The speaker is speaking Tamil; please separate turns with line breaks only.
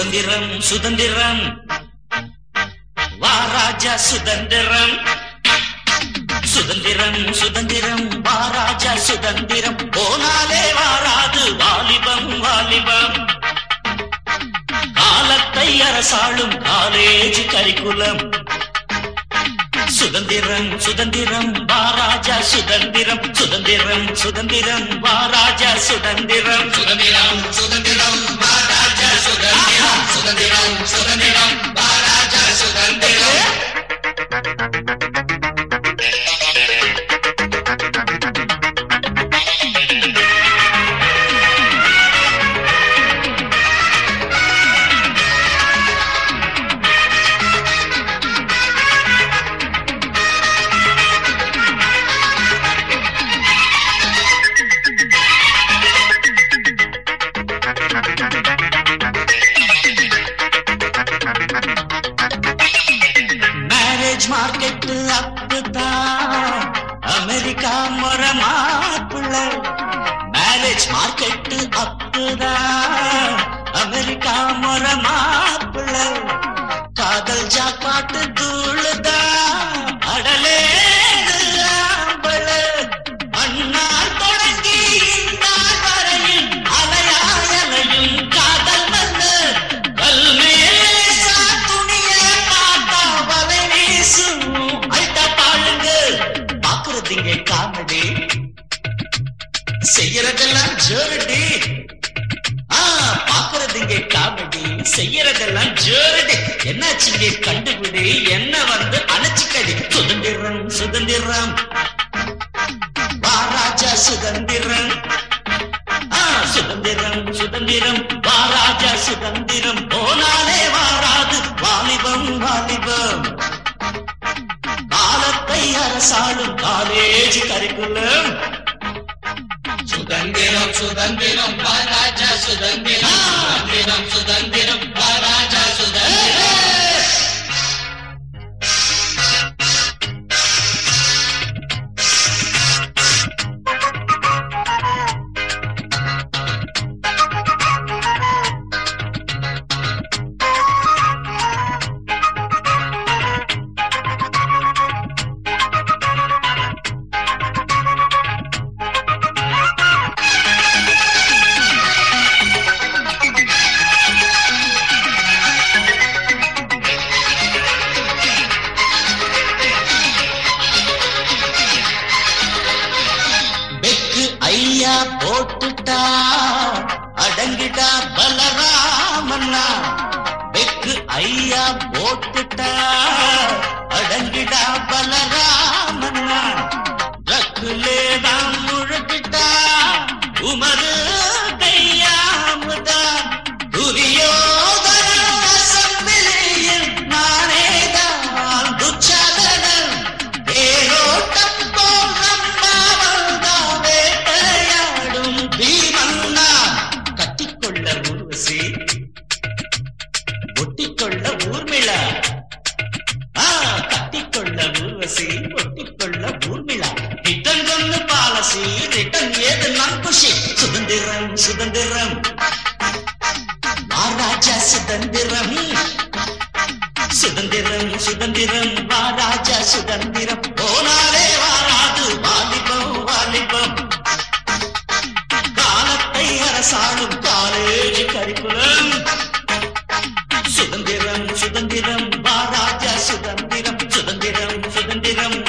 சுதந்திரம் சுதந்திரம் வாராஜா சுதந்திரம் சுதந்திரம் சுதந்திரம் வாராஜா சுதந்திரம் போனாலே வாராது வாலிபம் வாலிபம் காலத்தை அரசாளும் காலேஜ் கரிக்குலம் சுதந்திரம் சுதந்திரம் வாராஜா சுதந்திரம் சுதந்திரம் சுதந்திரம் வாராஜா சுதந்திரம் சுதந்திரம் சுதந்திரம் வாராஜா சுதந்திரம் சுதந்திரம் சுதந்திரம் வாராஜா சுதந்திரம் மார்க்கெட் அப்புதான் அமெரிக்கா முறை மாப்பிள்ள மேரேஜ் மார்க்கெட் அப்புதான் அமெரிக்கா முறை மாப்பிள்ள காதல் ஜாப்பாட்டு தூளுதான் அடலே அண்ணால் தொடங்கி நாள் வரையில் அலையாயலையும் காதல் வந்து காமெடி செய்யறதெல்லாம் ஜோரடி பாக்குறதுங்க காமெடி செய்யறதெல்லாம் ஜோரடி என்னாச்சுங்க கண்டுபிடி என்ன வந்து அணைச்சுக்கடி சுதந்திரம் சுதந்திரம் வாராஜா சுதந்திரம் சுதந்திரம் சுதந்திரம் வாராஜா சுதந்திரம் போனாலே வாராது வாலிபம் வாலிபம் காலத்தை அரசாளும் காலேஜ் கரிக்குலம் சுதந்திரம் சுதந்திரம் வாராஜா சுதந்திரம் சுதந்திரம் சுதந்திரம் வாராஜா சுதந்திரம் ஐயா போட்டுட்டா அடங்கிட்டா பலராமண்ணா வெக்கு ஐயா போட்டுட்டா அடங்கிட்டா பலராமண்ணா ரக்குலேதான் முழுக்கிட்டா உமது கையாமுதான் துரியோதன அசம்பிளியில் நானேதான் துச்சாதனன் தேரோட்டம் போல் நம்மாவல்தான் வேட்டையாடும் பீமன்னா கட்டிக்கொள்ள ஊர்வசி ஒட்டிக்கொள்ள ஊர்மிளா கட்டிக்கொள்ள ஊர்வசி ஒட்டிக்கொள்ள ஊர்மிளா ரிட்டன் கொண்டு பாலசி ரிட்டன் ஏது நான் குஷி சுதந்திரம் சுதந்திரம் வாராஜா சுதந்திரம் சுதந்திரம் சுதந்திரம் வாராஜா சுதந்திரம் போனாலே வாராது வாலிபம் வாலிபம் காலத்தை அரசாளும் காலேஜ் கரிக்குலம் சுதந்திரம் சுதந்திரம் வாராஜா சுதந்திரம் சுதந்திரம் சுதந்திரம்